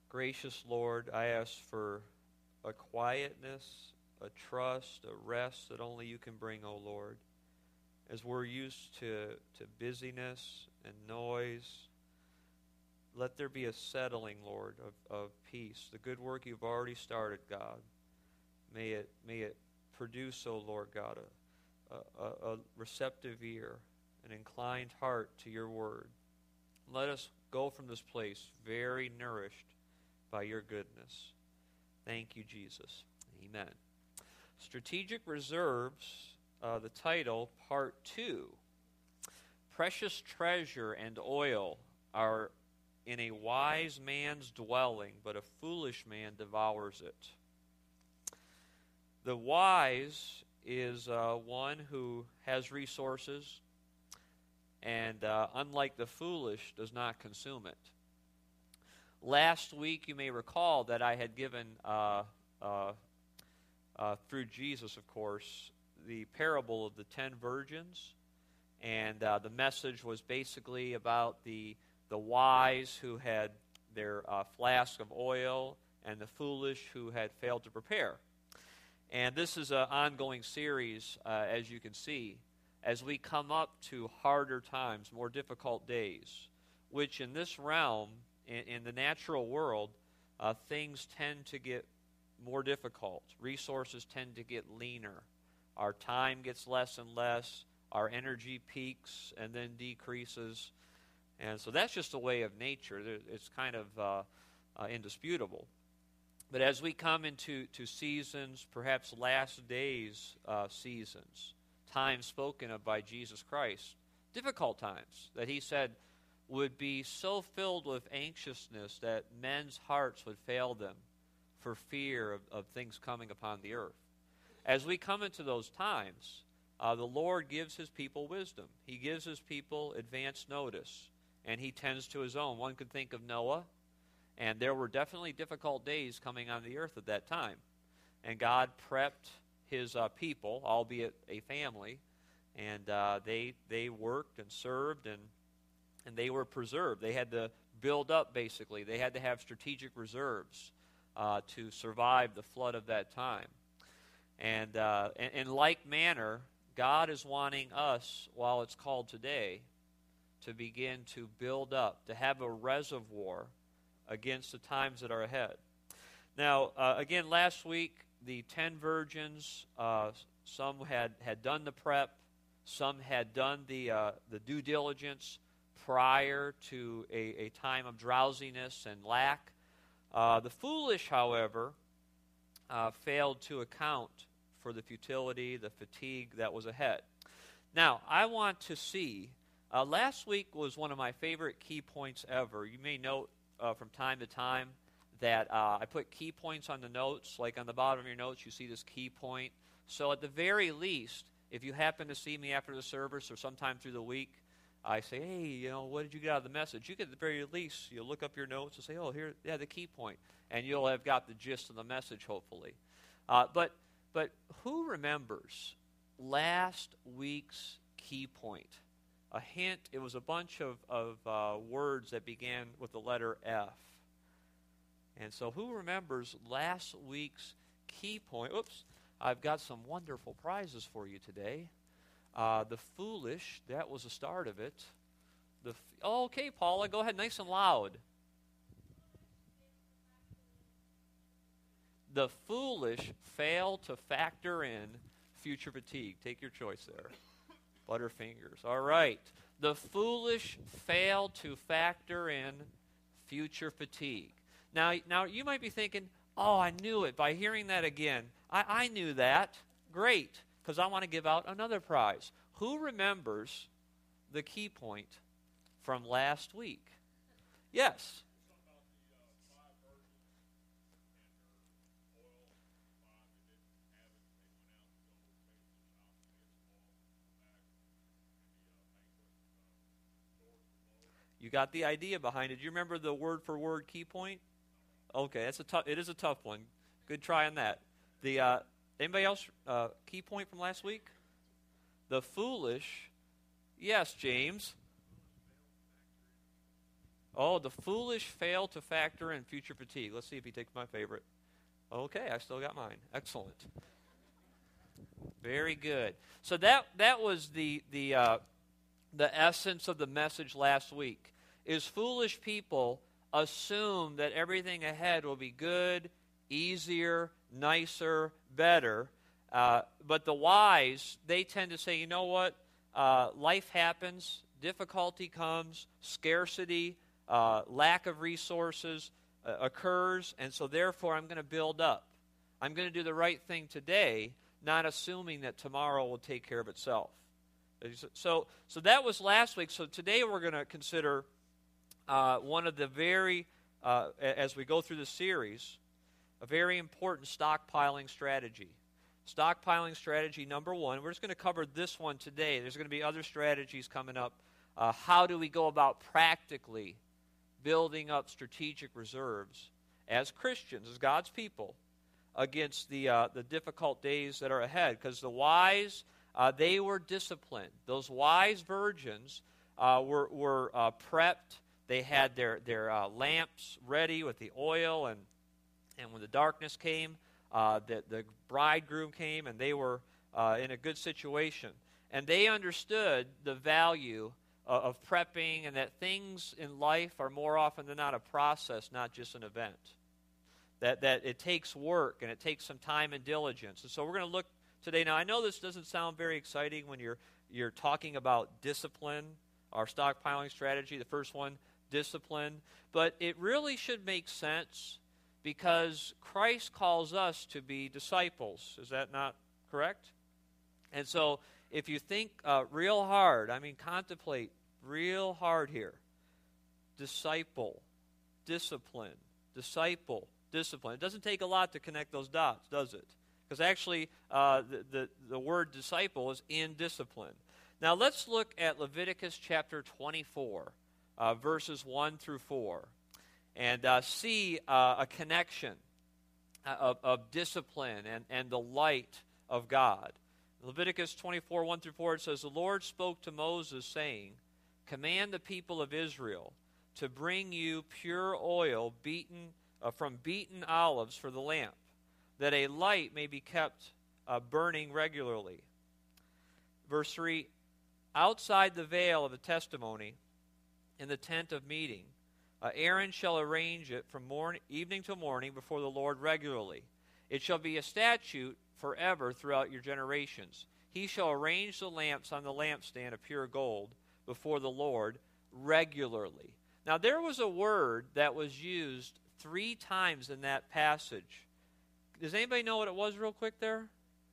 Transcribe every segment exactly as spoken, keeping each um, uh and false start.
Gracious Lord, I ask for a quietness, a trust, a rest that only you can bring, O Lord. As we're used to, to busyness and noise, let there be a settling, Lord, of, of peace. The good work you've already started, God, may it may it produce, O Lord God, a, a, a receptive ear, an inclined heart to your word. Let us go from this place very nourished by your goodness. Thank you, Jesus. Amen. Strategic Reserves, uh, the title, Part two. Precious treasure and oil are in a wise man's dwelling, but a foolish man devours it. The wise is uh, one who has resources, and uh, unlike the foolish, does not consume it. Last week, you may recall that I had given, uh, uh, uh, through Jesus, of course, the parable of the ten virgins. And uh, the message was basically about the, the wise who had their uh, flask of oil and the foolish who had failed to prepare. And this is an ongoing series, uh, as you can see, as we come up to harder times, more difficult days, which in this realm, in, in the natural world, uh, things tend to get more difficult. Resources tend to get leaner. Our time gets less and less. Our energy peaks and then decreases. And so that's just a way of nature. It's kind of uh, uh, indisputable. But as we come into to seasons, perhaps last days uh, seasons, times spoken of by Jesus Christ, difficult times that he said would be so filled with anxiousness that men's hearts would fail them for fear of, of things coming upon the earth. As we come into those times, uh, the Lord gives his people wisdom. He gives his people advance notice, and he tends to his own. One could think of Noah, and there were definitely difficult days coming on the earth at that time. And God prepped his uh, people, albeit a family, and uh, they they worked and served, and and they were preserved. They had to build up, basically. They had to have strategic reserves uh, to survive the flood of that time. And uh, in, in like manner, God is wanting us, while it's called today, to begin to build up, to have a reservoir against the times that are ahead. Now, uh, again, last week, the ten virgins, uh, some had, had done the prep, some had done the uh, the due diligence prior to a, a time of drowsiness and lack. Uh, the foolish, however, uh, failed to account for the futility, the fatigue that was ahead. Now, I want to see, uh, last week was one of my favorite key points ever. You may note uh, from time to time that uh, I put key points on the notes. Like on the bottom of your notes, you see this key point. So at the very least, if you happen to see me after the service or sometime through the week, I say, hey, you know, what did you get out of the message? You could at the very least, you'll look up your notes and say, oh, here, yeah, the key point. And you'll have got the gist of the message, hopefully. Uh, but but who remembers last week's key point? A hint, it was a bunch of, of uh, words that began with the letter F. And so who remembers last week's key point? Oops, I've got some wonderful prizes for you today. Uh, the foolish, that was the start of it. The f- oh, okay, Paula, go ahead, nice and loud. The foolish fail to factor in future fatigue. Take your choice there. Butterfingers. All right. The foolish fail to factor in future fatigue. Now, now you might be thinking, oh, I knew it. By hearing that again, I, I knew that. Great, because I want to give out another prize. Who remembers the key point from last week? Yes. You got the idea behind it. Do you remember the word for word key point? Okay, that's a tough. It is a tough one. Good try on that. The uh, anybody else uh, key point from last week? The foolish. Yes, James. Oh, the foolish fail to factor in future fatigue. Let's see if he takes my favorite. Okay, I still got mine. Excellent. Very good. So that that was the the uh, the essence of the message last week. Is foolish people assume that everything ahead will be good, easier, nicer, better. Uh, but the wise, they tend to say, you know what? Uh, life happens, difficulty comes, scarcity, uh, lack of resources uh, occurs, and so therefore I'm going to build up. I'm going to do the right thing today, not assuming that tomorrow will take care of itself. So, so that was last week. So today we're going to consider uh, one of the very, uh, as we go through the series, a very important stockpiling strategy. Stockpiling strategy number one. We're just going to cover this one today. There's going to be other strategies coming up. Uh, how do we go about practically building up strategic reserves as Christians, as God's people, against the uh, the difficult days that are ahead? Because the wise, uh, they were disciplined. Those wise virgins uh, were were uh, prepped. They had their their uh, lamps ready with the oil, and and when the darkness came, uh, the the bridegroom came, and they were uh, in a good situation. And they understood the value of, of prepping, and that things in life are more often than not a process, not just an event. That that it takes work and it takes some time and diligence. And so we're going to look today. Now, I know this doesn't sound very exciting when you're you're talking about discipline, our stockpiling strategy, the first one, discipline. But it really should make sense because Christ calls us to be disciples. Is that not correct? And so if you think uh, real hard, I mean contemplate real hard here. Disciple, discipline, disciple, discipline. It doesn't take a lot to connect those dots, does it? Because actually uh, the, the, the word disciple is in discipline. Now let's look at Leviticus chapter twenty-four, uh, verses one through four, and uh, see uh, a connection of, of discipline and, and the light of God. Leviticus twenty-four, one through four, it says, "The Lord spoke to Moses, saying, Command the people of Israel to bring you pure oil beaten uh, from beaten olives for the lamp, that a light may be kept uh, burning regularly." Verse three, "Outside the veil of the testimony, in the tent of meeting, uh, Aaron shall arrange it from morning, evening till morning before the Lord regularly. It shall be a statute forever throughout your generations. He shall arrange the lamps on the lampstand of pure gold before the Lord regularly." Now, there was a word that was used three times in that passage. Does anybody know what it was real quick there?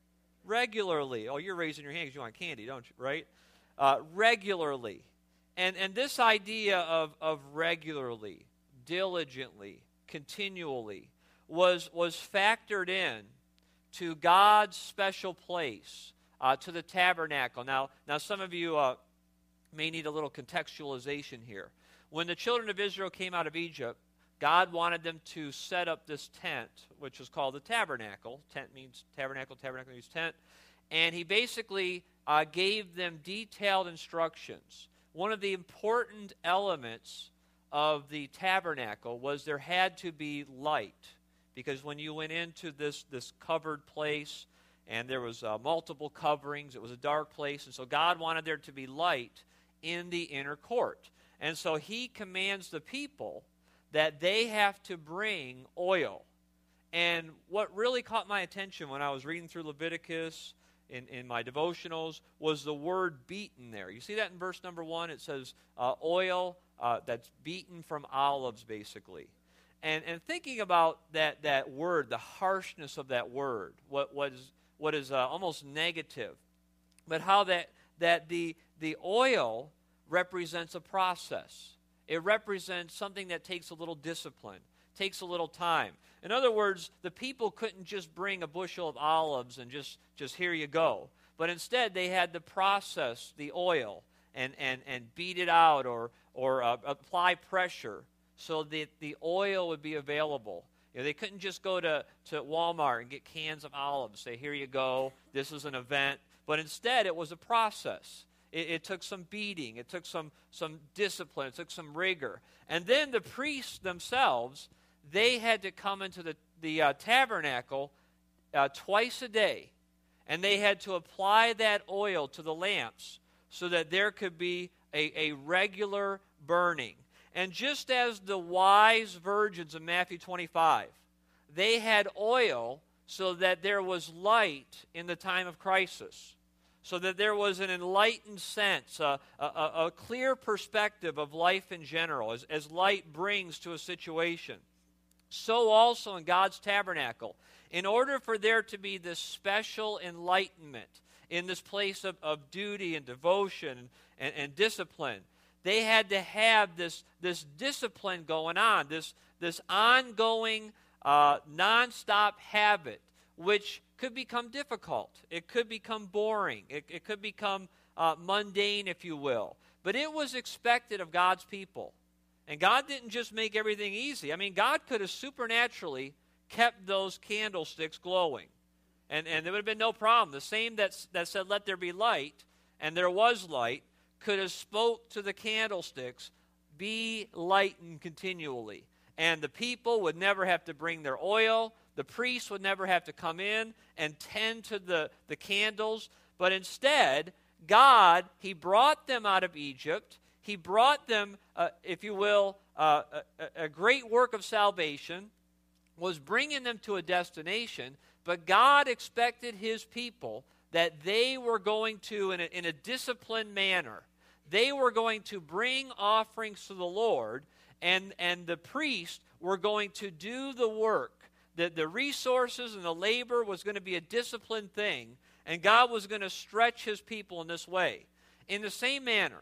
Regularly. Oh, you're raising your hand because you want candy, don't you? Right? Uh, regularly. And and this idea of, of regularly, diligently, continually was, was factored in to God's special place, uh, to the tabernacle. Now, now some of you uh, may need a little contextualization here. When the children of Israel came out of Egypt, God wanted them to set up this tent, which is called the tabernacle. Tent means tabernacle, tabernacle means tent. And he basically uh, gave them detailed instructions. One of the important elements of the tabernacle was there had to be light. Because when you went into this, this covered place, and there was uh, multiple coverings, it was a dark place, and so God wanted there to be light in the inner court. And so he commands the people that they have to bring oil. And what really caught my attention when I was reading through Leviticus in, in my devotionals was the word beaten there. You see that in verse number one? It says uh, oil uh, that's beaten from olives, basically. And and thinking about that, that word, the harshness of that word, what, what is, what is uh, almost negative, but how that, that the, the oil represents a process. It represents something that takes a little discipline, takes a little time. In other words, the people couldn't just bring a bushel of olives and just, just here you go. But instead, they had to process the oil and, and, and beat it out or, or uh, apply pressure so that the oil would be available. You know, they couldn't just go to, to Walmart and get cans of olives, say, here you go, this is an event. But instead, it was a process. It, it took some beating. It took some, some discipline. It took some rigor. And then the priests themselves, they had to come into the, the uh, tabernacle uh, twice a day. And they had to apply that oil to the lamps so that there could be a, a regular burning. And just as the wise virgins of Matthew twenty-five, they had oil so that there was light in the time of crisis, so that there was an enlightened sense, a, a, a clear perspective of life in general, as, as light brings to a situation. So also in God's tabernacle, in order for there to be this special enlightenment in this place of, of duty and devotion and, and discipline, they had to have this, this discipline going on, this, this ongoing, uh, nonstop habit, which could become difficult. It could become boring. It, it could become uh, mundane, if you will. But it was expected of God's people. And God didn't just make everything easy. I mean, God could have supernaturally kept those candlesticks glowing. And, and there would have been no problem. The same that, that said, let there be light, and there was light, could have spoke to the candlesticks, be lightened continually. And the people would never have to bring their oil. The priests would never have to come in and tend to the, the candles. But instead, God, He brought them out of Egypt. He brought them, uh, if you will, uh, a, a great work of salvation, was bringing them to a destination. But God expected His people that they were going to, in a, in a disciplined manner, they were going to bring offerings to the Lord, and, and the priest were going to do the work. The, the resources and the labor was going to be a disciplined thing, and God was going to stretch His people in this way. In the same manner,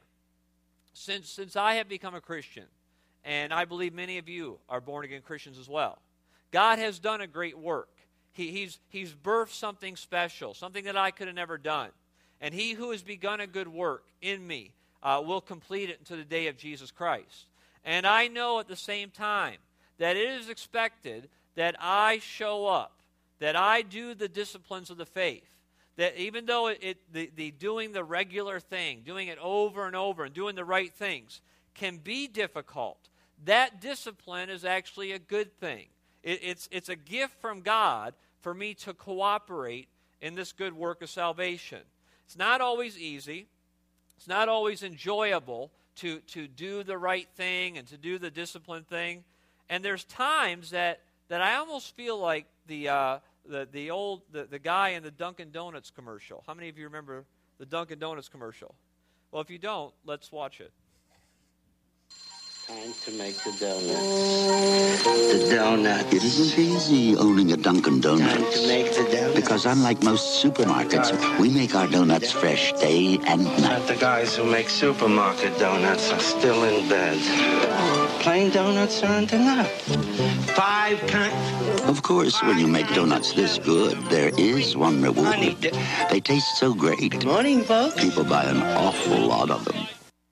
since, since I have become a Christian, and I believe many of you are born-again Christians as well, God has done a great work. He, he's, he's birthed something special, something that I could have never done. And He who has begun a good work in me uh, will complete it until the day of Jesus Christ. And I know at the same time that it is expected that I show up, that I do the disciplines of the faith, that even though it, it the, the doing the regular thing, doing it over and over and doing the right things can be difficult, that discipline is actually a good thing. It, it's, it's a gift from God for me to cooperate in this good work of salvation. It's not always easy. It's not always enjoyable to, to do the right thing and to do the disciplined thing. And there's times that, that I almost feel like the uh, the the old the, the guy in the Dunkin' Donuts commercial. How many of you remember the Dunkin' Donuts commercial? Well, if you don't, let's watch it. Time to make the donuts. The donuts. It isn't easy owning a Dunkin' Donuts. Time to make the donuts. Because unlike most supermarkets, we make our donuts fresh day and But night. the guys who make supermarket donuts are still in bed. Plain donuts aren't enough. Five kinds. Of course, when you make donuts this good, there is one reward. Honey dip. They taste so great. Good morning, folks. People buy an awful lot of them.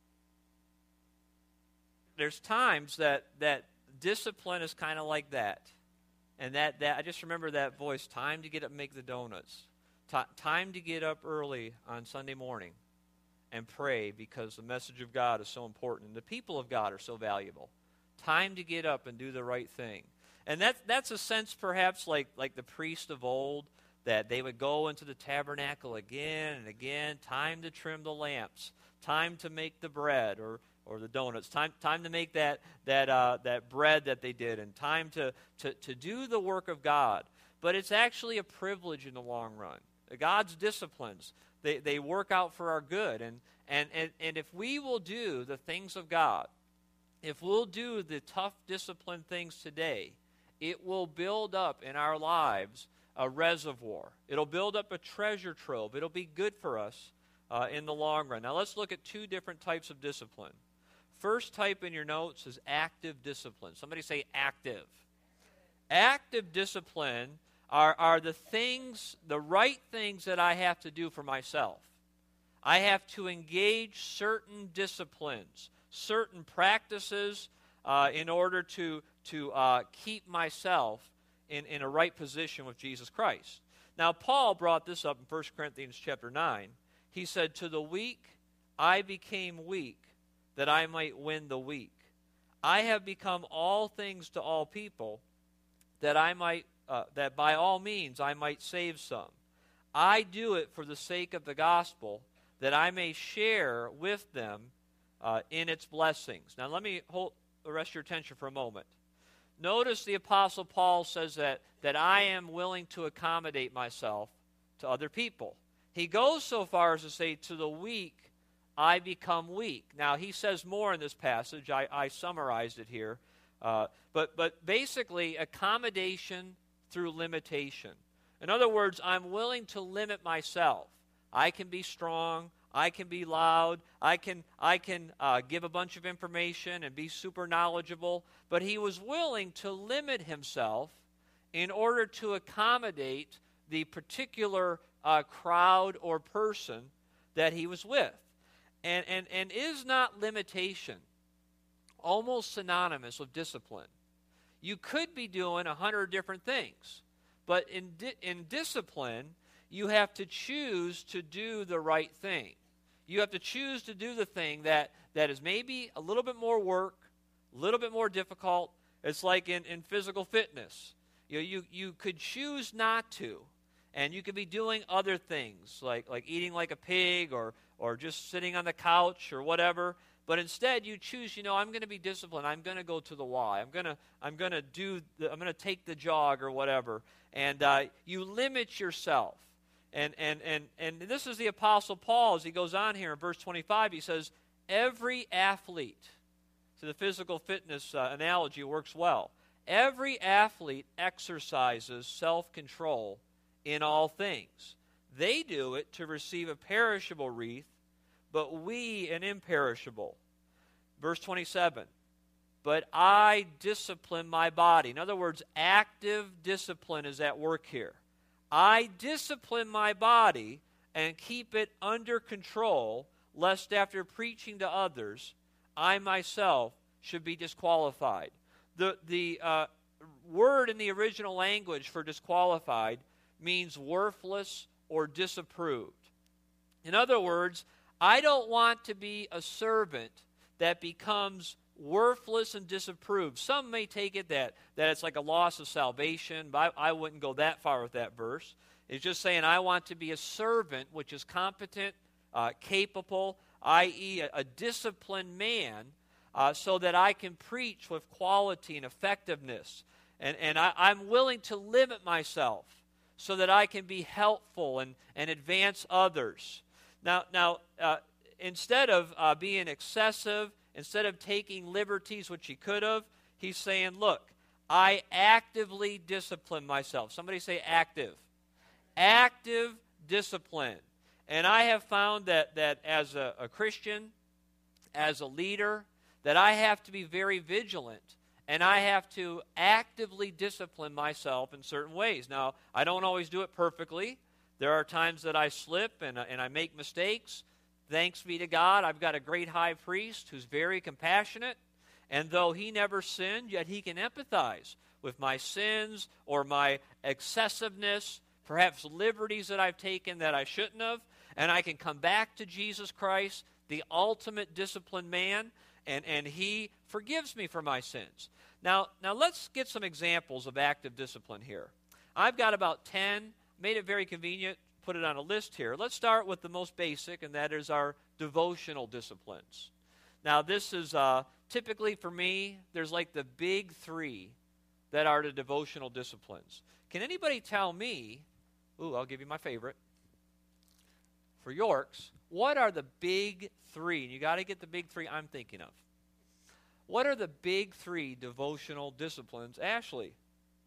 There's times that, that discipline is kind of like that. And that, that I just remember that voice, time to get up and make the donuts. T- time to get up early on Sunday morning and pray because the message of God is so important. And the people of God are so valuable. Time to get up and do the right thing. And that, that's a sense perhaps like, like the priest of old, that they would go into the tabernacle again and again, time to trim the lamps, time to make the bread or or the donuts, time time to make that that uh, that bread that they did, and time to, to, to do the work of God. But it's actually a privilege in the long run. God's disciplines, they, they work out for our good. And, and, and, and if we will do the things of God, if we'll do the tough disciplined things today, it will build up in our lives a reservoir. It'll build up a treasure trove. It'll be good for us uh, in the long run. Now let's look at two different types of discipline. First type in your notes is active discipline. Somebody say active. Active discipline are, are the things, the right things that I have to do for myself. I have to engage certain disciplines, certain practices uh, in order to, to uh, keep myself in, in a right position with Jesus Christ. Now, Paul brought this up in First Corinthians chapter nine. He said, to the weak, I became weak, that I might win the weak. I have become all things to all people, that I might, uh, that by all means I might save some. I do it for the sake of the gospel, that I may share with them uh, in its blessings. Now let me hold, arrest your attention for a moment. Notice the Apostle Paul says that, that I am willing to accommodate myself to other people. He goes so far as to say, to the weak, I become weak. Now, he says more in this passage. I, I summarized it here. Uh, but, but basically, accommodation through limitation. In other words, I'm willing to limit myself. I can be strong. I can be loud. I can, I can uh, give a bunch of information and be super knowledgeable. But he was willing to limit himself in order to accommodate the particular uh, crowd or person that he was with. And, and, and is not limitation almost synonymous with discipline? You could be doing a hundred different things, but in, di- in discipline, you have to choose to do the right thing. You have to choose to do the thing that, that is maybe a little bit more work, a little bit more difficult. It's like in, in physical fitness. You know, you, you could choose not to, and you could be doing other things, like, like eating like a pig or or just sitting on the couch or whatever, but instead you choose, you know, I'm going to be disciplined. I'm going to go to the Y. I'm going to I'm going to do the, I'm going to take the jog or whatever. And uh, you limit yourself. And and and and this is the Apostle Paul as he goes on here in verse twenty-five. He says, every athlete, so the physical fitness uh, analogy works well. Every athlete exercises self-control in all things. They do it to receive a perishable wreath, but we an imperishable. Verse twenty-seven, but I discipline my body. In other words, active discipline is at work here. I discipline my body and keep it under control, lest after preaching to others, I myself should be disqualified. The, the uh, word in the original language for disqualified means worthless or disapproved. In other words, I don't want to be a servant that becomes worthless and disapproved. Some may take it that, that it's like a loss of salvation, but I, I wouldn't go that far with that verse. It's just saying I want to be a servant which is competent, uh, capable, that is a, a disciplined man, uh, so that I can preach with quality and effectiveness. And, and I, I'm willing to limit myself so that I can be helpful and, and advance others. Now, now uh, instead of uh, being excessive, instead of taking liberties, which he could have, he's saying, look, I actively discipline myself. Somebody say active. Active discipline. And I have found that, that as a, a Christian, as a leader, that I have to be very vigilant. And I have to actively discipline myself in certain ways. Now, I don't always do it perfectly. There are times that I slip and, and I make mistakes. Thanks be to God, I've got a great high priest who's very compassionate. And though he never sinned, yet he can empathize with my sins or my excessiveness, perhaps liberties that I've taken that I shouldn't have. And I can come back to Jesus Christ, the ultimate disciplined man, and, and he forgives me for my sins. Now, now let's get some examples of active discipline here. I've got about ten, made it very convenient, put it on a list here. Let's start with the most basic, and that is our devotional disciplines. Now, this is uh, typically for me, there's like the big three that are the devotional disciplines. Can anybody tell me, ooh, I'll give you my favorite, for Yorks, what are the big three? You got to get the big three I'm thinking of. What are the big three devotional disciplines? Ashley?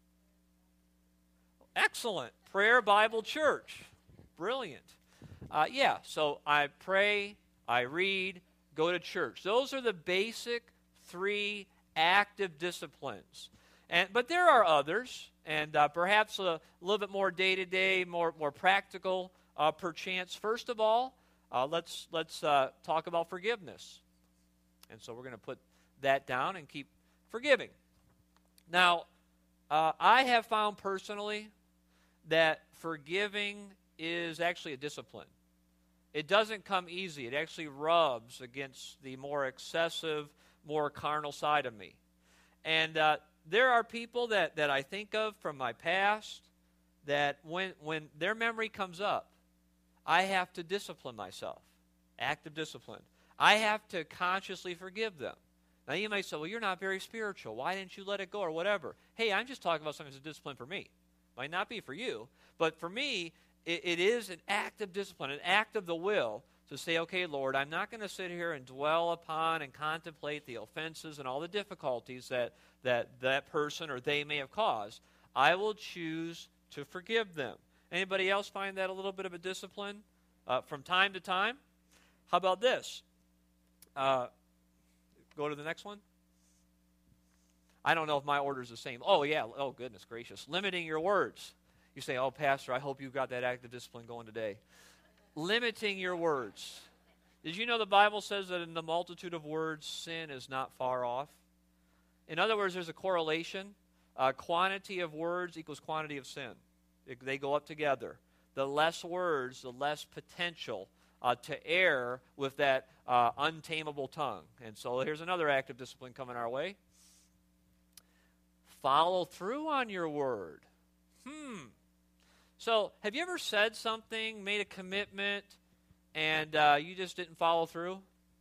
Excellent. Prayer, Bible, church. Brilliant. Uh, yeah, so I pray, I read, go to church. Those are the basic three active disciplines. And but there are others, and uh, perhaps a little bit more day-to-day, more more practical, uh, perchance. First of all, uh, let's let's uh, talk about forgiveness. And so we're going to put that down and keep forgiving. Now, uh, I have found personally that forgiving is actually a discipline. It doesn't come easy. It actually rubs against the more excessive, more carnal side of me. And uh, there are people that, that I think of from my past that when, when their memory comes up, I have to discipline myself. Active discipline. I have to consciously forgive them. Now you might say, well, you're not very spiritual. Why didn't you let it go or whatever? Hey, I'm just talking about something that's a discipline for me. Might not be for you, but for me, it, it is an act of discipline, an act of the will to say, okay, Lord, I'm not going to sit here and dwell upon and contemplate the offenses and all the difficulties that that, that person or they may have caused. I will choose to forgive them. Anybody else find that a little bit of a discipline uh, from time to time? How about this? Uh, go to the next one. I don't know if my order is the same. Oh, yeah. Oh, goodness gracious. Limiting your words. You say, oh, Pastor, I hope you've got that active discipline going today. Limiting your words. Did you know the Bible says that in the multitude of words, sin is not far off? In other words, there's a correlation. Uh, quantity of words equals quantity of sin. It, they go up together. The less words, the less potential uh, to err with that uh, untamable tongue. And so here's another active discipline coming our way. Follow through on your word. Hmm. So have you ever said something, made a commitment, and uh, you just didn't follow through?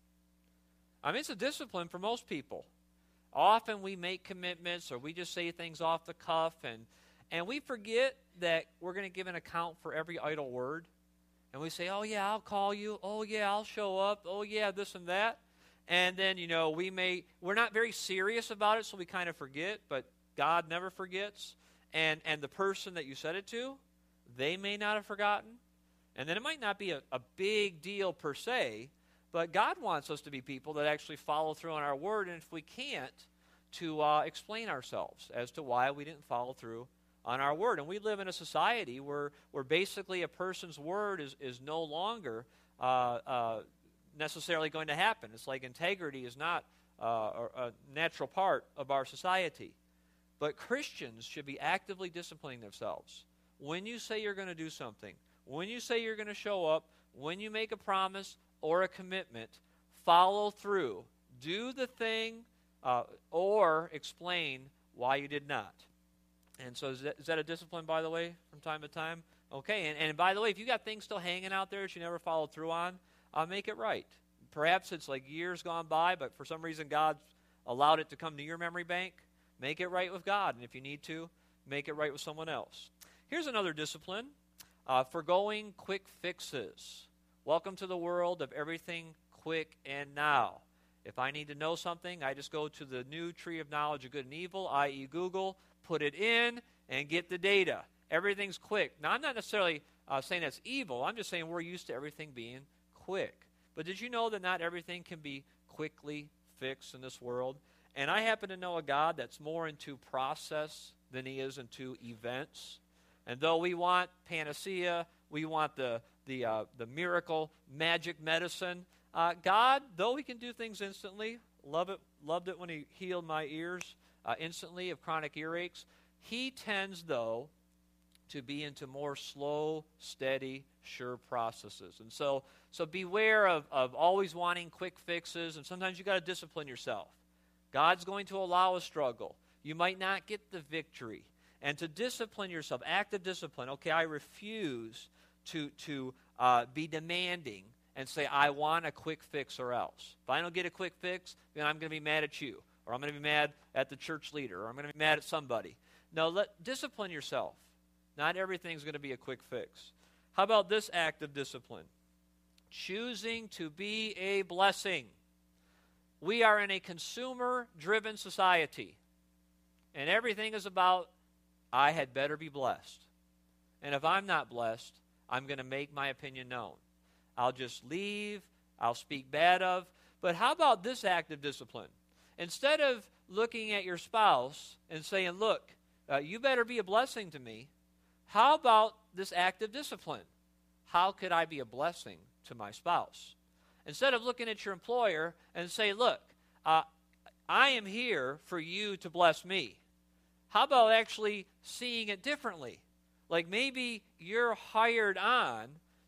I mean, it's a discipline for most people. Often we make commitments or we just say things off the cuff, and, and we forget that we're going to give an account for every idle word. And we say, oh, yeah, I'll call you. Oh, yeah, I'll show up. Oh, yeah, this and that. And then, you know, we may, we're not very serious about it, so we kind of forget, but God never forgets. And and the person that you said it to, they may not have forgotten. And then it might not be a, a big deal per se, but God wants us to be people that actually follow through on our word, and if we can't, to uh, explain ourselves as to why we didn't follow through on our word. And we live in a society where, where basically a person's word is, is no longer uh, uh, necessarily going to happen. It's like integrity is not uh, a, a natural part of our society. But Christians should be actively disciplining themselves. When you say you're going to do something, when you say you're going to show up, when you make a promise or a commitment, follow through. Do the thing uh, or explain why you did not. And so is that, is that a discipline, by the way, from time to time? Okay, and, and by the way, if you got things still hanging out there that you never followed through on, uh, make it right. Perhaps it's like years gone by, but for some reason God's allowed it to come to your memory bank. Make it right with God, and if you need to, make it right with someone else. Here's another discipline, uh, forgoing quick fixes. Welcome to the world of everything quick and now. If I need to know something, I just go to the new tree of knowledge of good and evil, that is. Google, put it in, and get the data. Everything's quick. Now, I'm not necessarily uh, saying that's evil. I'm just saying we're used to everything being quick. But did you know that not everything can be quickly fixed in this world? And I happen to know a God that's more into process than he is into events. And though we want panacea, we want the the uh, the miracle, magic medicine, uh, God, though he can do things instantly, love it, loved it when he healed my ears uh, instantly of chronic earaches, he tends, though, to be into more slow, steady, sure processes. And so so beware of, of always wanting quick fixes, and sometimes you got to discipline yourself. God's going to allow a struggle. You might not get the victory. And to discipline yourself, active discipline, okay, I refuse to, to uh, be demanding and say, I want a quick fix or else. If I don't get a quick fix, then I'm going to be mad at you, or I'm going to be mad at the church leader, or I'm going to be mad at somebody. No, let discipline yourself. Not everything's going to be a quick fix. How about this act of discipline? Choosing to be a blessing. We are in a consumer-driven society, and everything is about, I had better be blessed. And if I'm not blessed, I'm going to make my opinion known. I'll just leave, I'll speak bad of. But how about this act of discipline? Instead of looking at your spouse and saying, look, uh, you better be a blessing to me, how about this act of discipline? How could I be a blessing to my spouse? Instead of looking at your employer and say, look, uh, I am here for you to bless me. How about actually seeing it differently? Like maybe you're hired on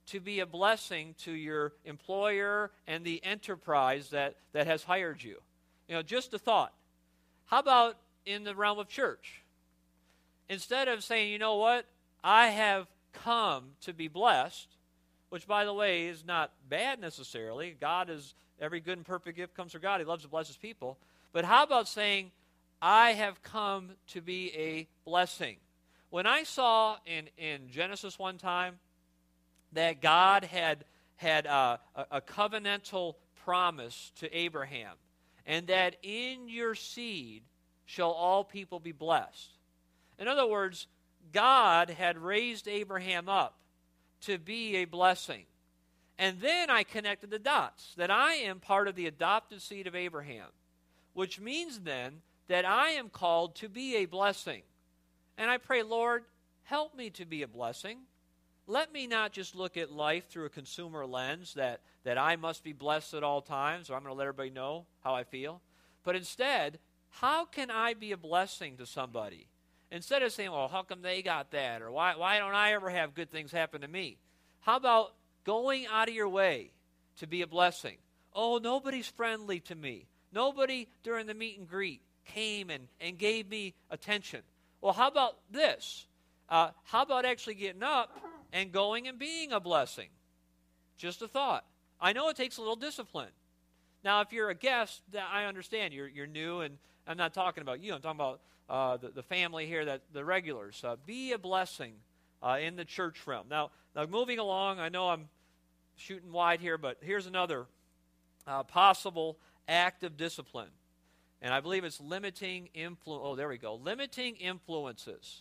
to be a blessing to your employer and the enterprise that, that has hired you? You know, just a thought. How about in the realm of church? Instead of saying, you know what, I have come to be blessed, which, by the way, is not bad necessarily. God is, every good and perfect gift comes from God. He loves to bless his people. But how about saying, I have come to be a blessing? When I saw in, in Genesis one time that God had, had uh, a, a covenantal promise to Abraham, and that in your seed shall all people be blessed. In other words, God had raised Abraham up to be a blessing. And then I connected the dots, that I am part of the adopted seed of Abraham, which means then that I am called to be a blessing. And I pray, Lord, help me to be a blessing. Let me not just look at life through a consumer lens that, that I must be blessed at all times, or I'm going to let everybody know how I feel. But instead, how can I be a blessing to somebody? Instead of saying, well, how come they got that? Or why, why don't I ever have good things happen to me? How about going out of your way to be a blessing? Oh, nobody's friendly to me. Nobody during the meet and greet came and, and gave me attention. Well, how about this? Uh, how about actually getting up and going and being a blessing? Just a thought. I know it takes a little discipline. Now, if you're a guest, I understand. You're, you're new, and I'm not talking about you. I'm talking about uh, the, the family here, that the regulars. Uh, be a blessing uh, in the church realm. Now, now, moving along, I know I'm shooting wide here, but here's another uh, possible act of discipline. And I believe it's limiting influence. Oh, there we go. Limiting influences.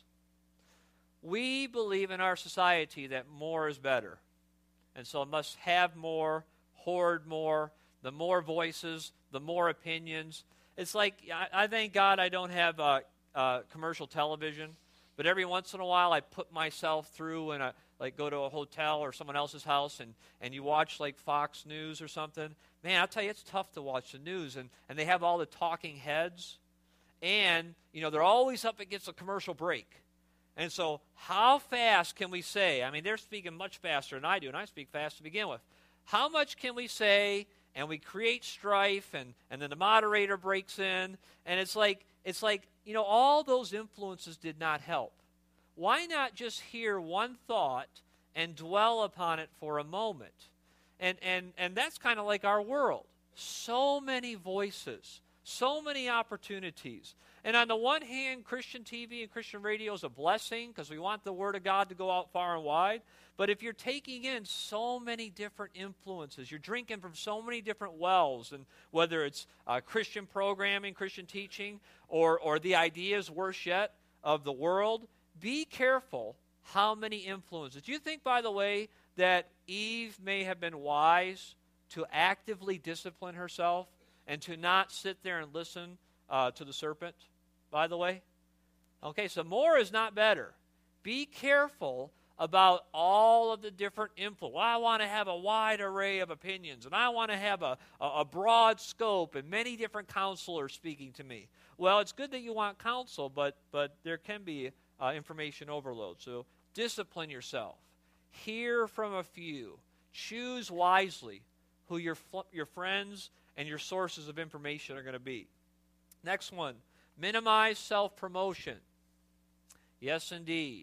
We believe in our society that more is better. And so it must have more, hoard more. The more voices, the more opinions. It's like, I, I thank God I don't have uh, uh, commercial television, but every once in a while I put myself through and I like go to a hotel or someone else's house and, and you watch like Fox News or something. Man, I'll tell you, it's tough to watch the news. And, and they have all the talking heads. And, you know, they're always up against a commercial break. And so how fast can we say, I mean, they're speaking much faster than I do, and I speak fast to begin with. How much can we say, and we create strife, and, and then the moderator breaks in, and it's like, it's like, you know, all those influences did not help. Why not just hear one thought and dwell upon it for a moment? And, and, and that's kind of like our world. So many voices, so many opportunities. And on the one hand, Christian T V and Christian radio is a blessing because we want the Word of God to go out far and wide. But if you're taking in so many different influences, you're drinking from so many different wells, and whether it's uh, Christian programming, Christian teaching, or, or the ideas, worse yet, of the world, be careful how many influences. Do you think, by the way, that Eve may have been wise to actively discipline herself and to not sit there and listen uh, to the serpent, by the way? Okay, so more is not better. Be careful about all of the different influence. Well, I want to have a wide array of opinions, and I want to have a, a, a broad scope and many different counselors speaking to me. Well, it's good that you want counsel, but, but there can be uh, information overload. So discipline yourself. Hear from a few. Choose wisely who your, your friends and your sources of information are going to be. Next one, minimize self-promotion. Yes, indeed.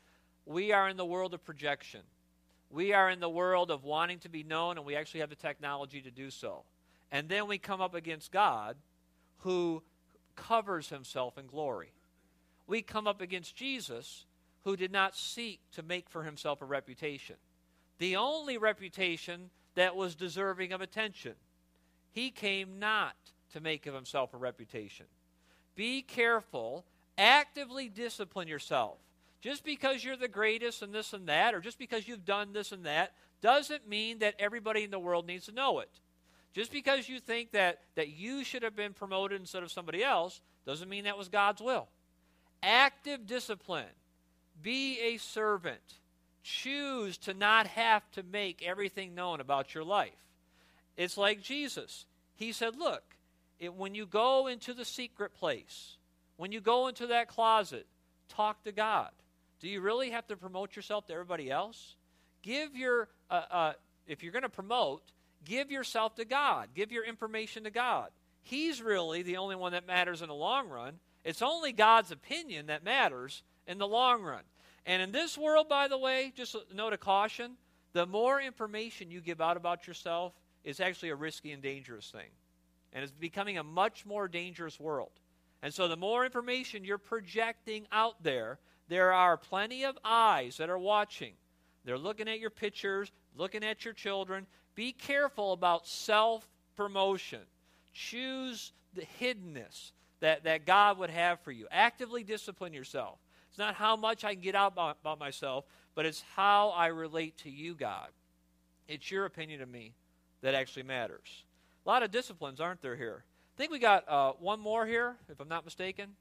We are in the world of projection. We are in the world of wanting to be known, and we actually have the technology to do so. And then we come up against God, who covers himself in glory. We come up against Jesus, who did not seek to make for himself a reputation. The only reputation that was deserving of attention. He came not to make of himself a reputation. Be careful. Actively discipline yourself. Just because you're the greatest and this and that, or just because you've done this and that, doesn't mean that everybody in the world needs to know it. Just because you think that, that you should have been promoted instead of somebody else, doesn't mean that was God's will. Active discipline. Be a servant. Choose to not have to make everything known about your life. It's like Jesus. He said, look, it, when you go into the secret place, when you go into that closet, talk to God. Do you really have to promote yourself to everybody else? give your, uh, uh, if you're going to promote, give yourself to God. Give your information to God. He's really the only one that matters in the long run. It's only God's opinion that matters in the long run. And in this world, by the way, just a note of caution, the more information you give out about yourself is actually a risky and dangerous thing. And it's becoming a much more dangerous world. And so the more information you're projecting out there, there are plenty of eyes that are watching. They're looking at your pictures, looking at your children. Be careful about self-promotion. Choose the hiddenness that, that God would have for you. Actively discipline yourself. It's not how much I can get out about, about myself, but it's how I relate to you, God. It's your opinion of me that actually matters. A lot of disciplines, aren't there here? I think we got uh, one more here, if I'm not mistaken.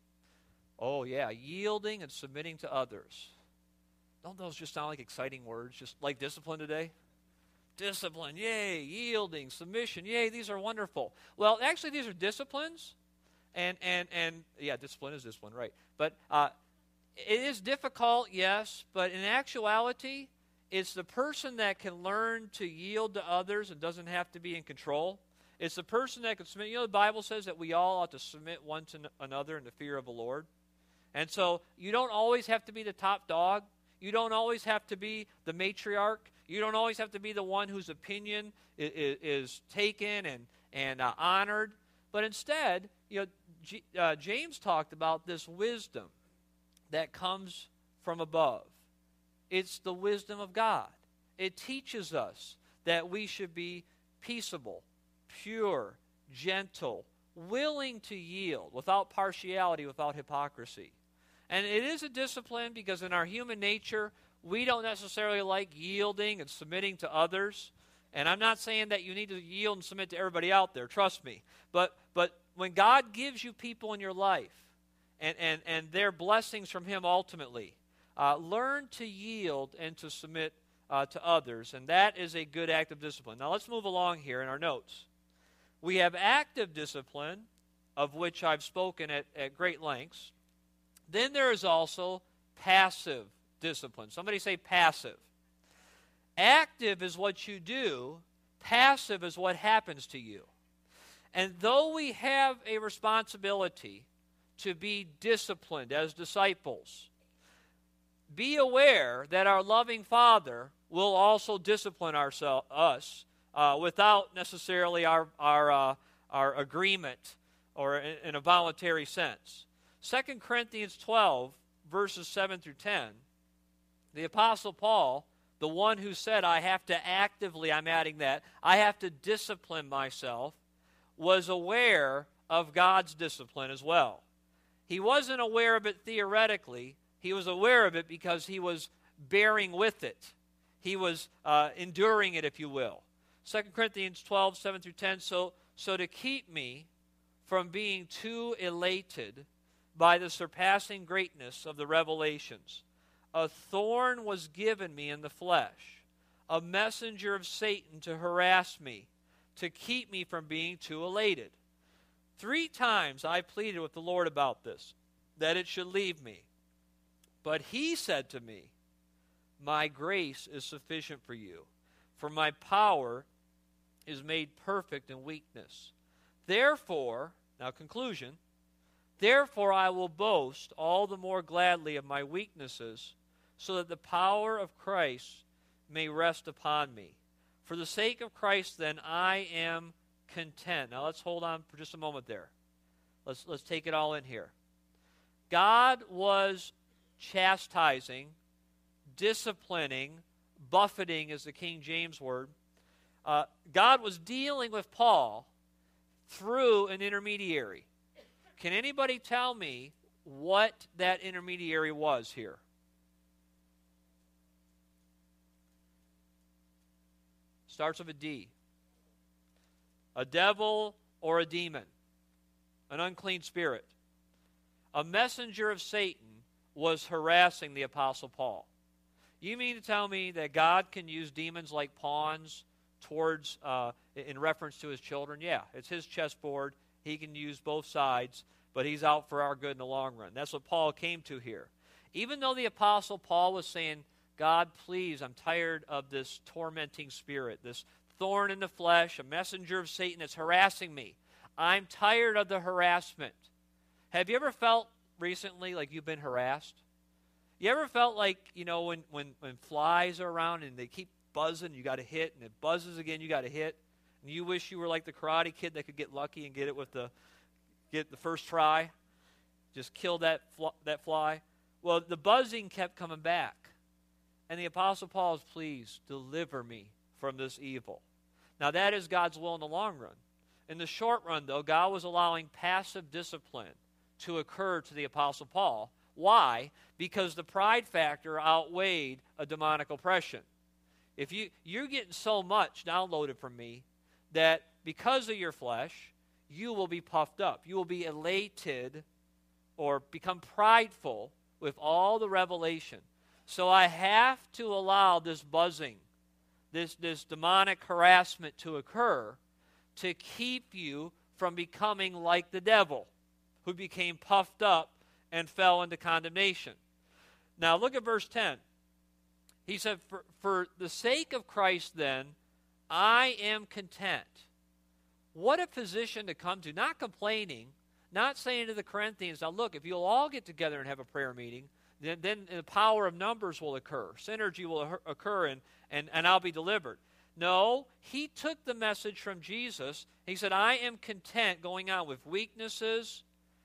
Oh, yeah, yielding and submitting to others. Don't those just sound like exciting words, just like discipline today? Discipline, yay, yielding, submission, yay, these are wonderful. Well, actually, these are disciplines, and, and, and yeah, discipline is discipline, right. But uh, it is difficult, yes, but in actuality, it's the person that can learn to yield to others and doesn't have to be in control. It's the person that can submit. You know, the Bible says that we all ought to submit one to another in the fear of the Lord. And so you don't always have to be the top dog. You don't always have to be the matriarch. You don't always have to be the one whose opinion is, is taken and, and uh, honored. But instead, you know, G, uh, James talked about this wisdom that comes from above. It's the wisdom of God. It teaches us that we should be peaceable, pure, gentle, willing to yield, without partiality, without hypocrisy. And it is a discipline because in our human nature, we don't necessarily like yielding and submitting to others. And I'm not saying that you need to yield and submit to everybody out there, trust me. But but when God gives you people in your life, and, and, and their blessings from Him ultimately, uh, learn to yield and to submit uh, to others. And that is a good act of discipline. Now let's move along here in our notes. We have active discipline, of which I've spoken at, at great lengths. Then there is also passive discipline. Somebody say passive. Active is what you do. Passive is what happens to you. And though we have a responsibility to be disciplined as disciples, be aware that our loving Father will also discipline ourselves, us uh, without necessarily our, our, uh, our agreement or in, in a voluntary sense. Second Corinthians twelve, verses seven through ten, the Apostle Paul, the one who said, I have to actively, I'm adding that, I have to discipline myself, was aware of God's discipline as well. He wasn't aware of it theoretically. He was aware of it because he was bearing with it. He was uh, enduring it, if you will. Second Corinthians twelve, seven through ten, so, so to keep me from being too elated by the surpassing greatness of the revelations, a thorn was given me in the flesh, a messenger of Satan to harass me, to keep me from being too elated. Three times I pleaded with the Lord about this, that it should leave me. But He said to me, my grace is sufficient for you, for my power is made perfect in weakness. Therefore, now conclusion, therefore I will boast all the more gladly of my weaknesses, so that the power of Christ may rest upon me. For the sake of Christ, then, I am content. Now let's hold on for just a moment there. Let's, let's take it all in here. God was chastising, disciplining, buffeting is the King James word. Uh, God was dealing with Paul through an intermediary. Can anybody tell me what that intermediary was here? Starts with a D. A devil or a demon. An unclean spirit. A messenger of Satan was harassing the Apostle Paul. You mean to tell me that God can use demons like pawns towards, uh, in reference to His children? Yeah, it's His chessboard. He can use both sides, but He's out for our good in the long run. That's what Paul came to here. Even though the Apostle Paul was saying, God, please, I'm tired of this tormenting spirit, this thorn in the flesh, a messenger of Satan that's harassing me. I'm tired of the harassment. Have you ever felt recently like you've been harassed? You ever felt like, you know, when, when, when flies are around and they keep buzzing, you got to hit, and it buzzes again, you got to hit, and you wish you were like the Karate Kid that could get lucky and get it with the get the first try, just kill that fl- that fly? Well, the buzzing kept coming back, and the Apostle Paul is, please deliver me from this evil. Now that is God's will in the long run. In the short run, though, God was allowing passive discipline to occur to the Apostle Paul. Why? Because the pride factor outweighed a demonic oppression. If you, you're getting so much downloaded from me that because of your flesh, you will be puffed up. You will be elated or become prideful with all the revelation. So I have to allow this buzzing, this, this demonic harassment to occur to keep you from becoming like the devil, who became puffed up and fell into condemnation. Now look at verse ten. He said, for, for the sake of Christ then, I am content. What a position to come to. Not complaining, not saying to the Corinthians, now look, if you'll all get together and have a prayer meeting, then, then the power of numbers will occur. Synergy will occur, and, and, and I'll be delivered. No, he took the message from Jesus. He said, I am content going on with weaknesses,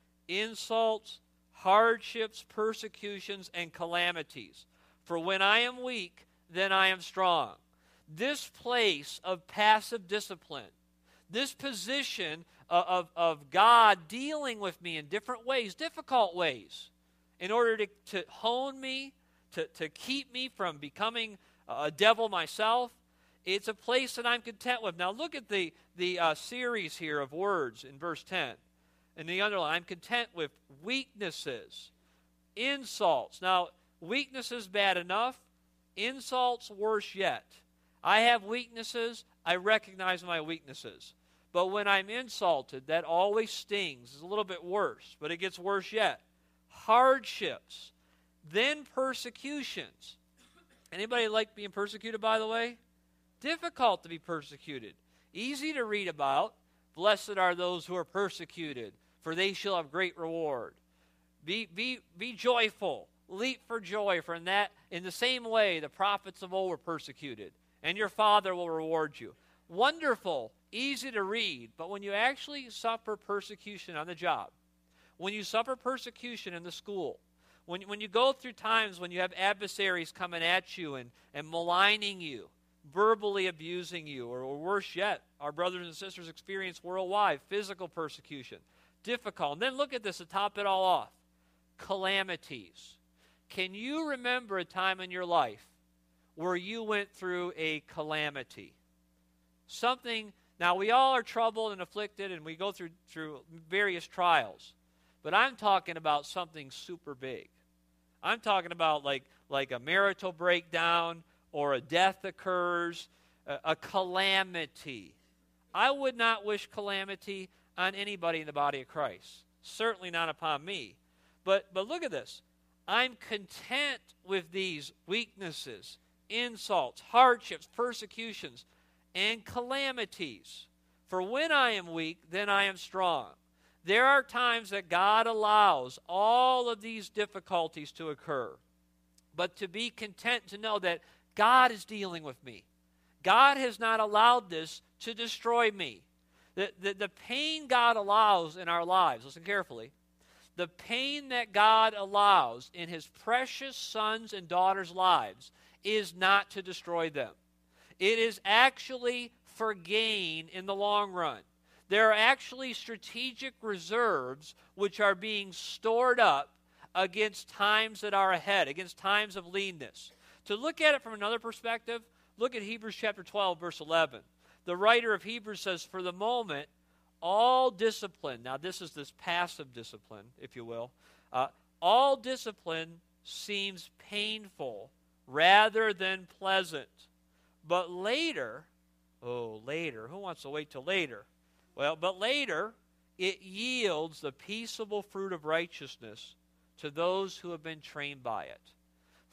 insults, hardships, persecutions, and calamities. For when I am weak, then I am strong. This place of passive discipline, this position of, of, of God dealing with me in different ways, difficult ways, in order to, to hone me, to, to keep me from becoming a devil myself, it's a place that I'm content with. Now look at the, the uh, series here of words in verse ten. In the underline, I'm content with weaknesses, insults. Now, weaknesses bad enough, insults worse yet. I have weaknesses, I recognize my weaknesses. But when I'm insulted, that always stings. It's a little bit worse, but it gets worse yet. Hardships, then persecutions. Anybody like being persecuted, by the way? Difficult to be persecuted. Easy to read about. Blessed are those who are persecuted, for they shall have great reward. Be, be, be joyful. Leap for joy, for in that, in the same way the prophets of old were persecuted, and your Father will reward you. Wonderful, easy to read, but when you actually suffer persecution on the job, when you suffer persecution in the school, when, when you go through times when you have adversaries coming at you and, and maligning you, verbally abusing you, or, or worse yet, our brothers and sisters experience worldwide physical persecution, difficult. And then look at this to top it all off, calamities. Can you remember a time in your life where you went through a calamity? Something, now we all are troubled and afflicted and we go through, through various trials, but I'm talking about something super big. I'm talking about like, like a marital breakdown, or a death occurs, a, a calamity. I would not wish calamity on anybody in the body of Christ. Certainly not upon me. But, but look at this. I'm content with these weaknesses, insults, hardships, persecutions, and calamities. For when I am weak, then I am strong. There are times that God allows all of these difficulties to occur. But to be content to know that God is dealing with me. God has not allowed this to destroy me. The, the, the pain God allows in our lives, listen carefully, the pain that God allows in his precious sons and daughters' lives is not to destroy them. It is actually for gain in the long run. There are actually strategic reserves which are being stored up against times that are ahead, against times of leanness. To look at it from another perspective, look at Hebrews chapter twelve, verse eleven. The writer of Hebrews says, for the moment, all discipline, now this is this passive discipline, if you will, uh, all discipline seems painful rather than pleasant. But later, oh, later, who wants to wait till later? Well, but later, it yields the peaceable fruit of righteousness to those who have been trained by it.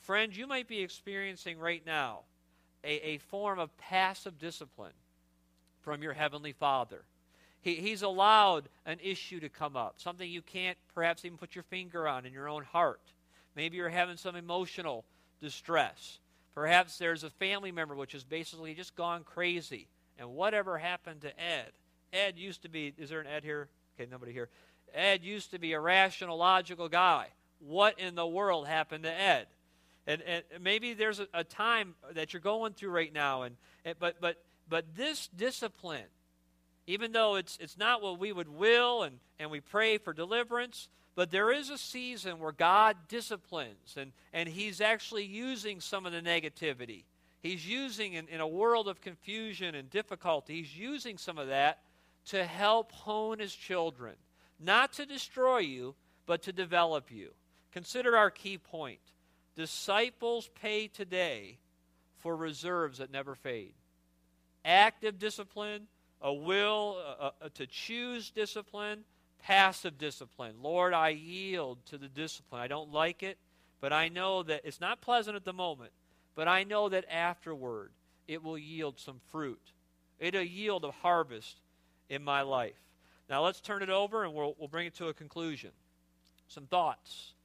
Friends, you might be experiencing right now a, a form of passive discipline from your Heavenly Father. He, he's allowed an issue to come up, something you can't perhaps even put your finger on in your own heart. Maybe you're having some emotional distress. Perhaps there's a family member which has basically just gone crazy. And whatever happened to Ed? Ed used to be, is there an Ed here? Okay, nobody here. Ed used to be a rational, logical guy. What in the world happened to Ed? And, and maybe there's a, a time that you're going through right now, and, and but but but this discipline, even though it's it's not what we would will, and, and we pray for deliverance, but there is a season where God disciplines, and, and He's actually using some of the negativity. He's using, in, in a world of confusion and difficulty, He's using some of that to help hone His children. Not to destroy you, but to develop you. Consider our key point. Disciples pay today for reserves that never fade. Active discipline, a will uh, uh, to choose discipline, passive discipline. Lord, I yield to the discipline. I don't like it, but I know that it's not pleasant at the moment, but I know that afterward it will yield some fruit. It'll yield a harvest in my life. Now let's turn it over and we'll, we'll bring it to a conclusion. Some thoughts.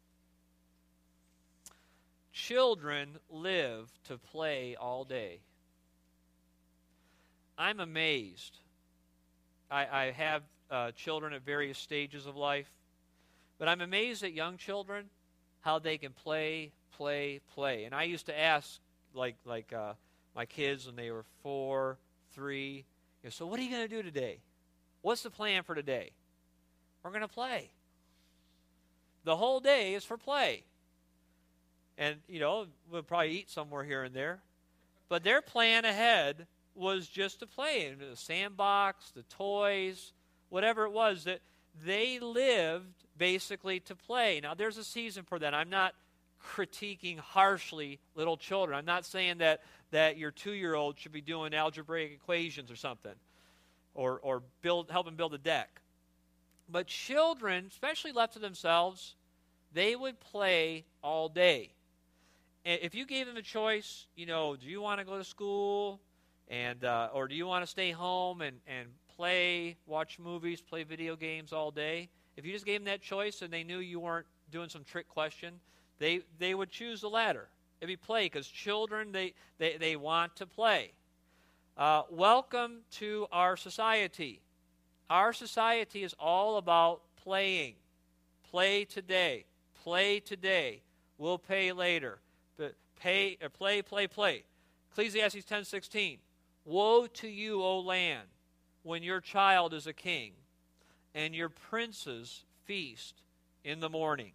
Children live to play all day. I'm amazed. I, I have uh, children at various stages of life, but I'm amazed at young children, how they can play, play, play. And I used to ask, like like uh, my kids when they were four, three, you know, so what are you going to do today? What's the plan for today? We're going to play. The whole day is for play. And, you know, we'll probably eat somewhere here and there. But their plan ahead was just to play in the sandbox, the toys, whatever it was, that they lived basically to play. Now, there's a season for that. I'm not critiquing harshly little children. I'm not saying that, that your two-year-old should be doing algebraic equations or something, or, or build help them build a deck. But children, especially left to themselves, they would play all day. If you gave them a choice, you know, do you want to go to school, and uh, or do you want to stay home and, and play, watch movies, play video games all day? If you just gave them that choice and they knew you weren't doing some trick question, they they would choose the latter. It'd be play, because children, they, they, they want to play. Uh, welcome to our society. Our society is all about playing. Play today. Play today. We'll pay later. But pay, uh, play, play, play. Ecclesiastes ten sixteen. Woe to you, O land, when your child is a king, and your princes feast in the morning.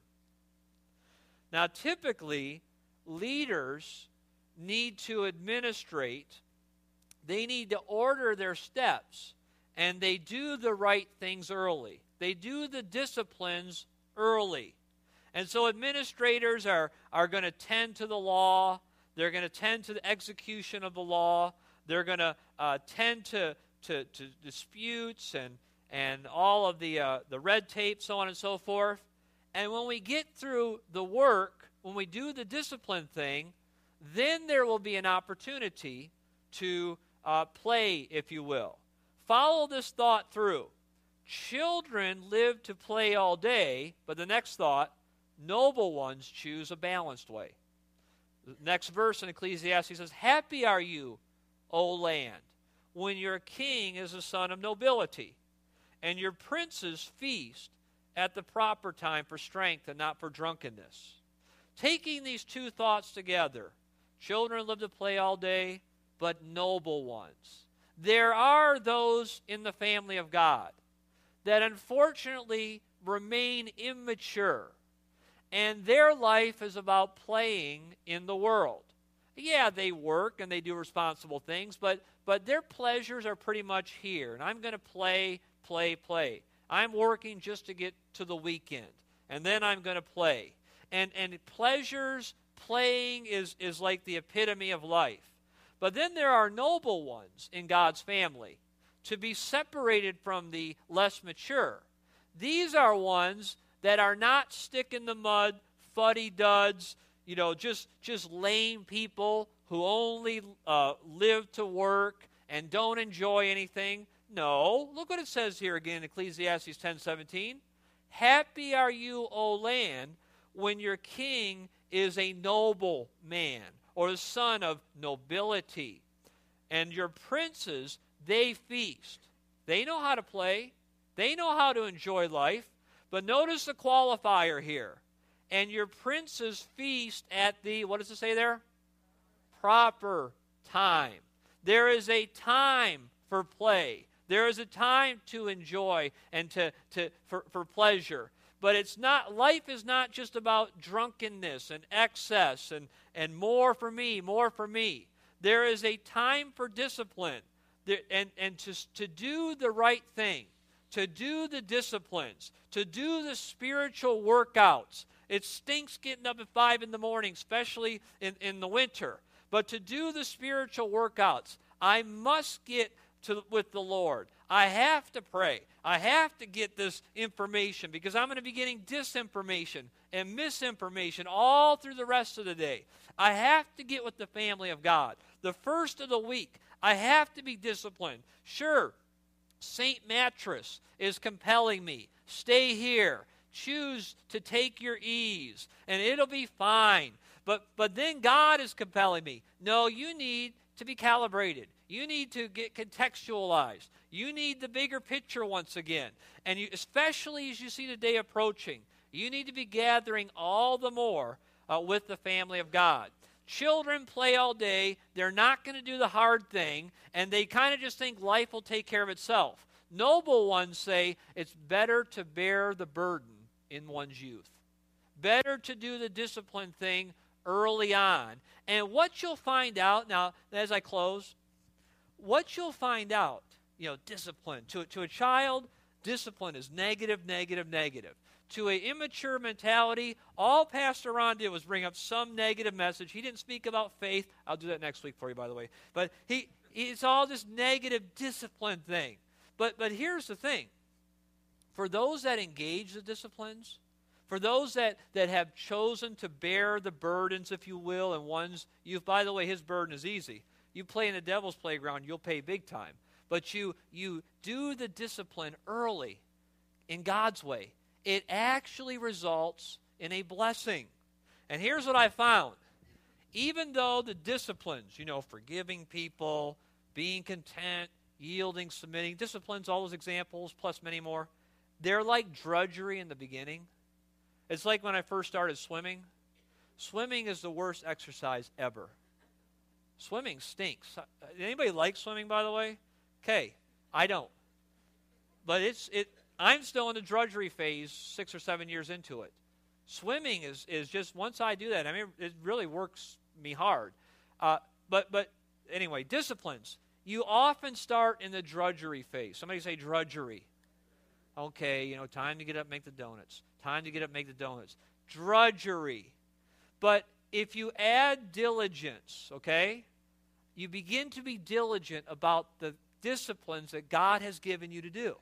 Now, typically, leaders need to administrate. They need to order their steps, and they do the right things early. They do the disciplines early. And so administrators are, are going to tend to the law. They're going to tend to the execution of the law. They're going to uh, tend to, to, to disputes and, and all of the, uh, the red tape, so on and so forth. And when we get through the work, when we do the discipline thing, then there will be an opportunity to uh, play, if you will. Follow this thought through. Children live to play all day, but the next thought, noble ones choose a balanced way. The next verse in Ecclesiastes says, happy are you, O land, when your king is a son of nobility, and your princes feast at the proper time for strength and not for drunkenness. Taking these two thoughts together, children live to play all day, but noble ones. There are those in the family of God that unfortunately remain immature, and their life is about playing in the world. Yeah, they work and they do responsible things, but, but their pleasures are pretty much here. And I'm going to play, play, play. I'm working just to get to the weekend, and then I'm going to play. And and pleasures, playing is, is like the epitome of life. But then there are noble ones in God's family, to be separated from the less mature. These are ones that are not stick in the mud, fuddy-duds, you know, just, just lame people who only uh, live to work and don't enjoy anything. No. Look what it says here again in Ecclesiastes ten seventeen. Happy are you, O land, when your king is a noble man, or the son of nobility. And your princes, they feast. They know how to play. They know how to enjoy life. But notice the qualifier here. And your princes feast at the, what does it say there? Proper time. There is a time for play. There is a time to enjoy and to, to for, for pleasure. But it's not, life is not just about drunkenness and excess and, and more for me, more for me. There is a time for discipline there, and, and to, to do the right thing, to do the disciplines, to do the spiritual workouts. It stinks getting up at five in the morning, especially in, in the winter. But to do the spiritual workouts, I must get to with the Lord. I have to pray. I have to get this information because I'm going to be getting disinformation and misinformation all through the rest of the day. I have to get with the family of God. The first of the week, I have to be disciplined. Sure, Saint Mattress is compelling me. Stay here. Choose to take your ease, and it'll be fine. But but then God is compelling me. No, you need to be calibrated. You need to get contextualized. You need the bigger picture once again. And you, especially as you see the day approaching, you need to be gathering all the more uh, with the family of God. Children play all day. They're not going to do the hard thing, and they kind of just think life will take care of itself. Noble ones say it's better to bear the burden in one's youth. Better to do the discipline thing early on. And what you'll find out, now, as I close, what you'll find out, you know, discipline. To, to a child, discipline is negative, negative, negative. To an immature mentality, all Pastor Ron did was bring up some negative message. He didn't speak about faith. I'll do that next week for you, by the way. But he, it's all this negative discipline thing. But, but here's the thing. For those that engage the disciplines, for those that, that have chosen to bear the burdens, if you will, and one's youth, by the way, his burden is easy. You play in the devil's playground, you'll pay big time. But you you do the discipline early in God's way. It actually results in a blessing. And here's what I found. Even though the disciplines, you know, forgiving people, being content, yielding, submitting, disciplines, all those examples, plus many more, they're like drudgery in the beginning. It's like when I first started swimming. Swimming is the worst exercise ever. Swimming stinks. Anybody like swimming, by the way? Okay, I don't. But it's it. I'm still in the drudgery phase, six or seven years into it. Swimming is is just, once I do that, I mean, it really works me hard. Uh, but but anyway, disciplines. You often start in the drudgery phase. Somebody say drudgery. Okay, you know, time to get up, make the donuts. Time to get up, make the donuts. Drudgery. But if you add diligence, okay, you begin to be diligent about the disciplines that God has given you to do.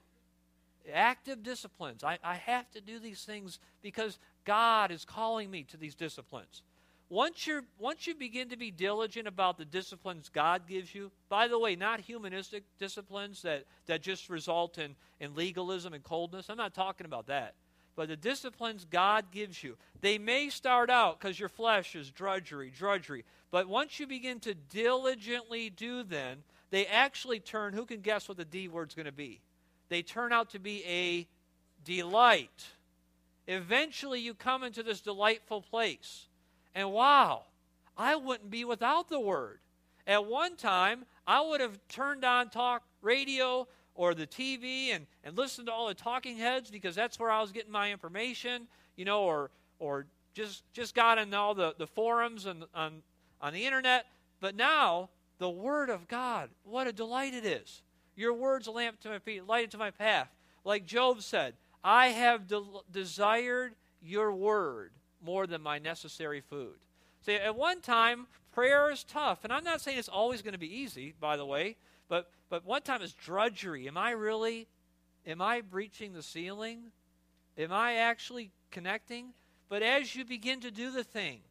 Active disciplines. I, I have to do these things because God is calling me to these disciplines. Once you're once you begin to be diligent about the disciplines God gives you, by the way, not humanistic disciplines that, that just result in, in legalism and coldness. I'm not talking about that. But the disciplines God gives you, they may start out because your flesh is drudgery, drudgery. But once you begin to diligently do them, they actually turn, who can guess what the D word's going to be? They turn out to be a delight. Eventually you come into this delightful place. And wow, I wouldn't be without the Word. At one time, I would have turned on talk radio or the T V and, and listened to all the talking heads because that's where I was getting my information, you know, or or just just got in all the, the forums and on, on the internet. But now, the Word of God, what a delight it is. Your Word's a lamp to my feet, light to my path. Like Job said, I have de- desired your Word more than my necessary food. See, at one time, prayer is tough. And I'm not saying it's always going to be easy, by the way, but but one time it's drudgery. Am I really, am I breaching the ceiling? Am I actually connecting? But as you begin to do the thing,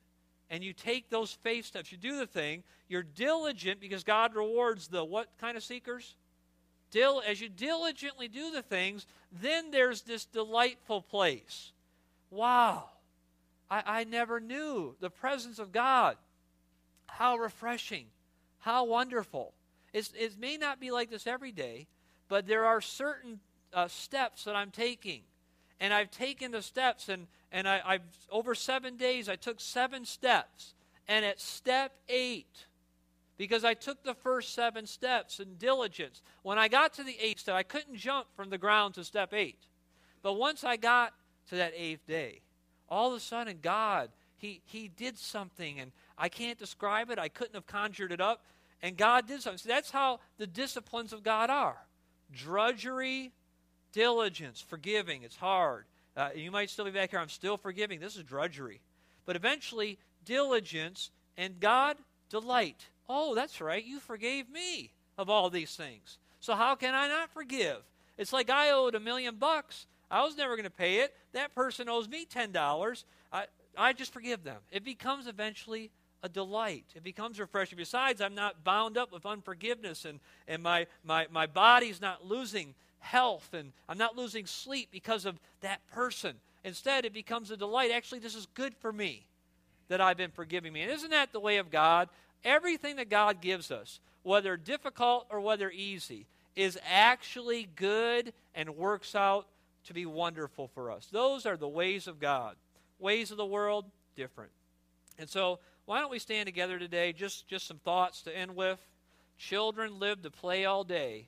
and you take those faith steps. You do the thing. You're diligent because God rewards the what kind of seekers? Dil- as you diligently do the things, then there's this delightful place. Wow. I, I never knew the presence of God. How refreshing. How wonderful. It's, it may not be like this every day, but there are certain uh, steps that I'm taking. And I've taken the steps, and, and I, I've over seven days, I took seven steps. And at step eight, because I took the first seven steps in diligence, when I got to the eighth step, I couldn't jump from the ground to step eight. But once I got to that eighth day, all of a sudden God, he, he did something, and I can't describe it. I couldn't have conjured it up. And God did something. So that's how the disciplines of God are. Drudgery, diligence, forgiving. It's hard. Uh, you might still be back here. I'm still forgiving. This is drudgery. But eventually, diligence and God, delight. Oh, that's right. You forgave me of all these things. So how can I not forgive? It's like I owed a million bucks. I was never going to pay it. That person owes me ten dollars. I, I just forgive them. It becomes eventually a delight. It becomes refreshing. Besides, I'm not bound up with unforgiveness, and, and my, my, my body's not losing health, and I'm not losing sleep because of that person. Instead, it becomes a delight. Actually, this is good for me that I've been forgiving me. And isn't that the way of God? Everything that God gives us, whether difficult or whether easy, is actually good and works out to be wonderful for us. Those are the ways of God. Ways of the world, different. And so, why don't we stand together today? Just, just some thoughts to end with. Children live to play all day.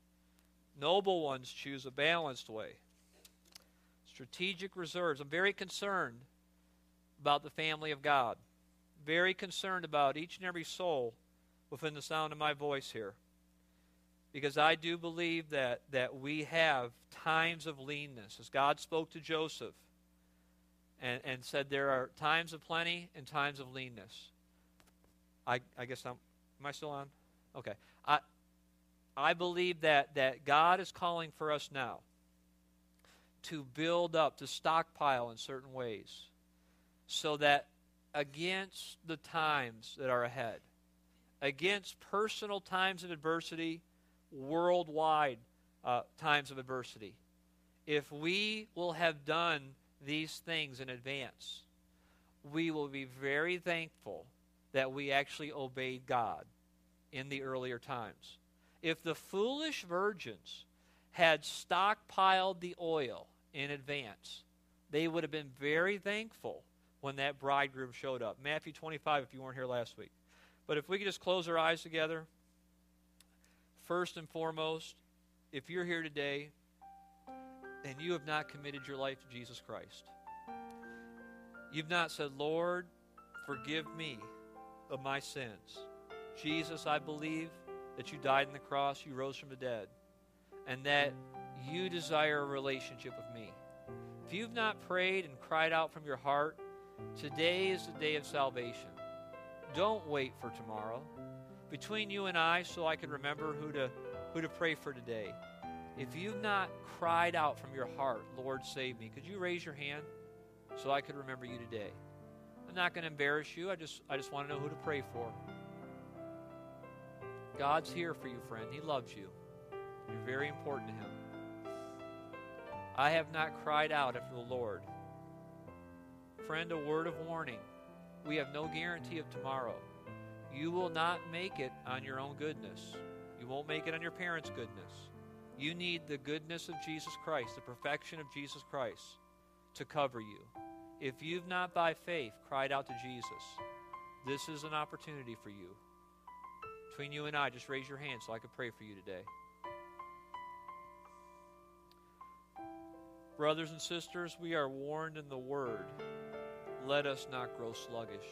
Noble ones choose a balanced way. Strategic reserves. I'm very concerned about the family of God. Very concerned about each and every soul within the sound of my voice here. Because I do believe that, that we have times of leanness. As God spoke to Joseph and, and said there are times of plenty and times of leanness. I, I guess I'm, am I still on? Okay. I, I believe that, that God is calling for us now to build up, to stockpile in certain ways, so that against the times that are ahead, against personal times of adversity, worldwide uh, times of adversity, if we will have done these things in advance, we will be very thankful that we actually obeyed God in the earlier times. If the foolish virgins had stockpiled the oil in advance, they would have been very thankful when that bridegroom showed up. Matthew twenty-five, if you weren't here last week. But if we could just close our eyes together. First and foremost, if you're here today and you have not committed your life to Jesus Christ, you've not said, Lord, forgive me of my sins. Jesus, I believe that you died on the cross, you rose from the dead, and that you desire a relationship with me. If you've not prayed and cried out from your heart, today is the day of salvation. Don't wait for tomorrow. Between you and I, so I can remember who to who to pray for today. If you've not cried out from your heart, Lord, save me, could you raise your hand so I could remember you today? I'm not going to embarrass you. I just I just want to know who to pray for. God's here for you, friend. He loves you. You're very important to him. I have not cried out after the Lord. Friend, a word of warning. We have no guarantee of tomorrow. You will not make it on your own goodness. You won't make it on your parents' goodness. You need the goodness of Jesus Christ, the perfection of Jesus Christ, to cover you. If you've not by faith cried out to Jesus, this is an opportunity for you. Between you and I, just raise your hand so I can pray for you today. Brothers and sisters, we are warned in the Word, let us not grow sluggish.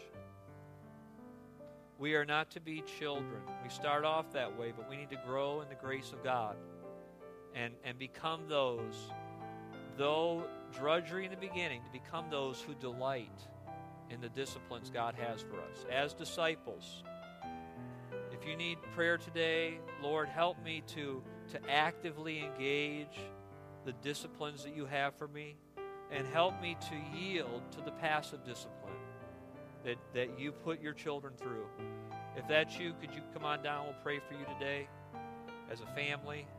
We are not to be children. We start off that way, but we need to grow in the grace of God and, and become those, though drudgery in the beginning, to become those who delight in the disciplines God has for us. As disciples, if you need prayer today, Lord, help me to, to actively engage the disciplines that you have for me, and help me to yield to the passive discipline that, that you put your children through. If that's you, could you come on down? We'll pray for you today as a family.